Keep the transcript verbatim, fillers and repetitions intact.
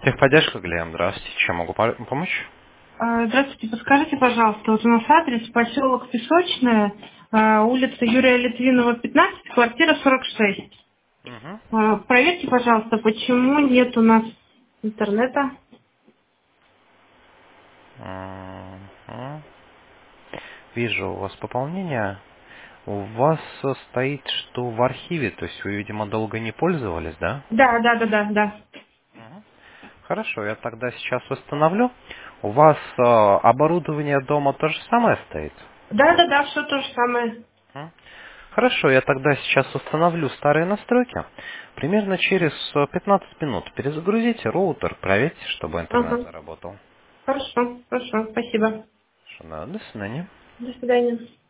Техподдержка, Глеб, здравствуйте. Чем могу по- помочь? А, Здравствуйте, подскажите, пожалуйста, вот у нас адрес поселок Песочная, а, улица Юрия Литвинова, пятнадцать, квартира сорок шесть. Мгм. А, Проверьте, пожалуйста, почему нет у нас интернета? Мгм. Вижу у вас пополнение. У вас э, стоит, что в архиве, то есть вы, видимо, долго не пользовались, да? Да, да, да, да, да. Мгм. Хорошо, я тогда сейчас восстановлю. У вас э, оборудование дома то же самое стоит? Да, да, да, все то же самое. Мгм. Хорошо, я тогда сейчас установлю старые настройки. Примерно через э, пятнадцать минут перезагрузите роутер, проверьте, чтобы интернет Ага. заработал. Хорошо, хорошо, спасибо. Хорошо, да, до свидания. До свидания.